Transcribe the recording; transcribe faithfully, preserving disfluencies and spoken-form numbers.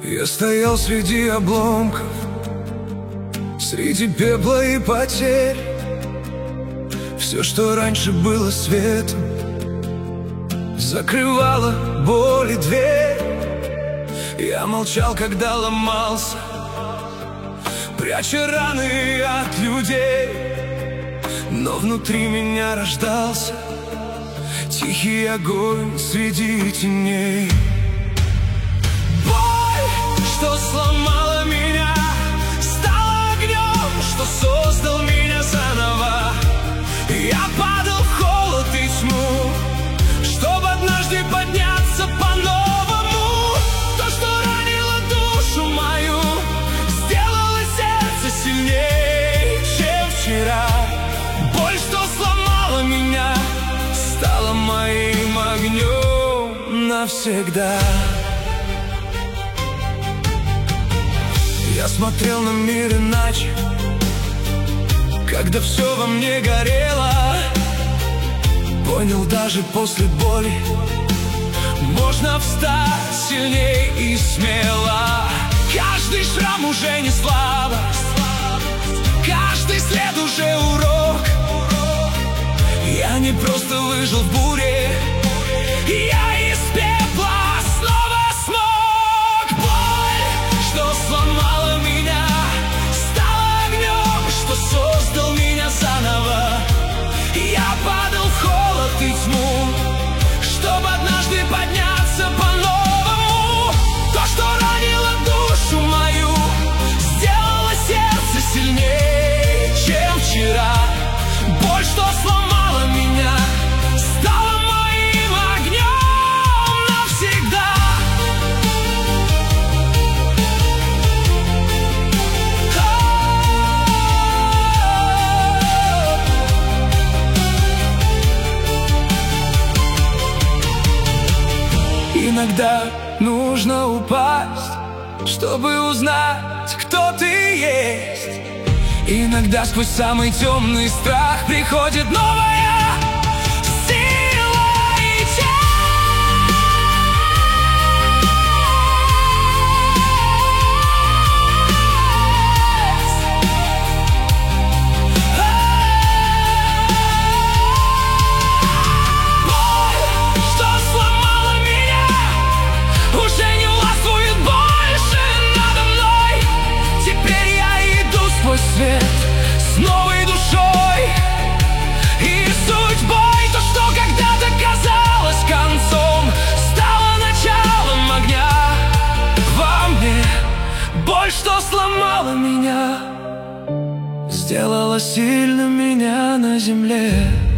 Я стоял среди обломков, среди пепла и потерь. Все, что раньше было светом, закрывало боль и дверь. Я молчал, когда ломался, пряча раны от людей. Но внутри меня рождался тихий огонь среди теней. Боль, что сломала меня, стала огнем, что создал меня заново. Я падал в холод и тьму, чтобы однажды подняться по-новому. То, что ранило душу мою, сделало сердце сильнее, чем вчера. Боль, что сломала меня, стала моим огнем навсегда. Я смотрел на мир иначе, когда все во мне горело. Понял, даже после боли можно встать сильней и смело. Каждый шрам уже не слабость, каждый след уже урок. Я не просто выжил в буре, я из пепла снова смог. Боль, что сломала меня, стала огнем, что создал меня заново. Я падал в холод и тьму, чтобы однажды подняться по-новому. То, что ранило душу мою, сделало сердце сильнее, чем вчера. Боль, что сломала меня, стала моим огнем навсегда. Иногда нужно упасть, чтобы узнать, кто ты есть. Иногда сквозь самый темный страх приходит новая сила и честь. Боль, что сломала меня, уже не властвует больше надо мной. Теперь я иду сквозь свет с новой душой и судьбой. То, что когда-то казалось концом, стало началом огня во мне. Боль, что сломала меня, сделала сильным меня на земле.